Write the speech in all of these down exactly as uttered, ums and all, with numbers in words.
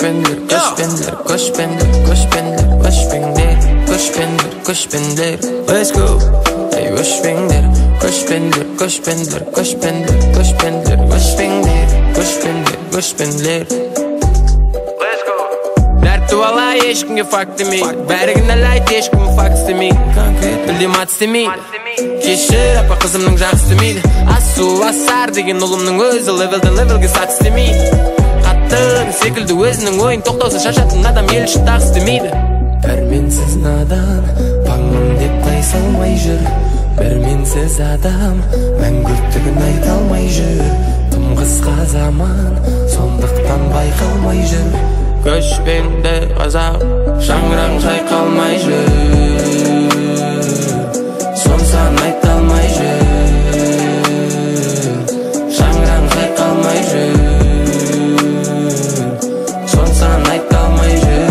Göçmenler, göçmenler, göçmenler, göçmenler, göçmenler, göçmenler, göçmenler. Let's go. Hey göçmenler, göçmenler, göçmenler, göçmenler, göçmenler, göçmenler, göçmenler, göçmenler. Let's go. Dertli vallahi eşkimge fakt demey. Bärigine layt eşkimge fakt demey. Bildim at demey. Keşir apa kızımның жақсы демейді. Асу асар деген ұлымның өзі levelді levelге сат істемейді. Қаттың секілді өзінің ойын тоқтауса шашатын адам ел үшін тақ істемейді. Пәрменсіз надан паңым деп тай салмай жүр. Пәрменсіз адам мәңгүрттігін айта алмай жүр. Тым қысқа заман сондықтан байқалмай жүр. Көшпенді қазақ шаңыраң шайқалмай жүр. Сонсан айта алмай жүр. Шаңыраң шайқалмай жүр. Сонсан айта алмай жүр.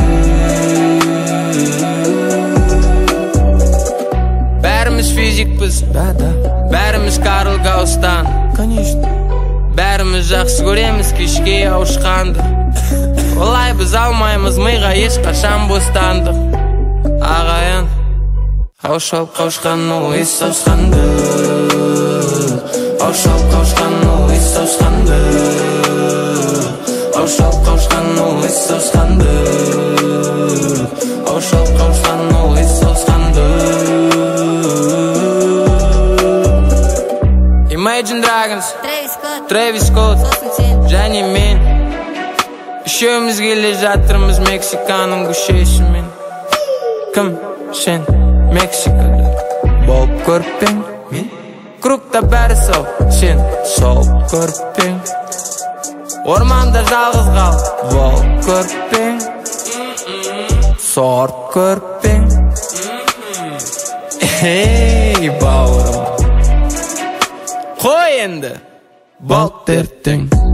Бәріміз физикпіз, бәріміз Карл Гаустан. Конечно. Бәріміз жақсы көреміз кешке ауышқанды. Олай біз алмаймыз миға ешқашан бостандық. Ағайын Аушалып қауышқан ол ес сауысқанды. Аушалып қауышқан ол ес сауысқанды. Аушалып қауышқан ол ес сауысқанды. Аушалып қауышқан ол ес сауысқанды. Imagine Dragons, Travis Scott, және мен үшеуміз келе жатырмыз Мексиканың көшесімен. Кім сен? Мексикада болып көрпең мен кругта бәрі сау, сен сол көрпең. Орманда жалғыз қал болып көрпең, сорт көрпең. Ей бауырым, қой енді болт ертең.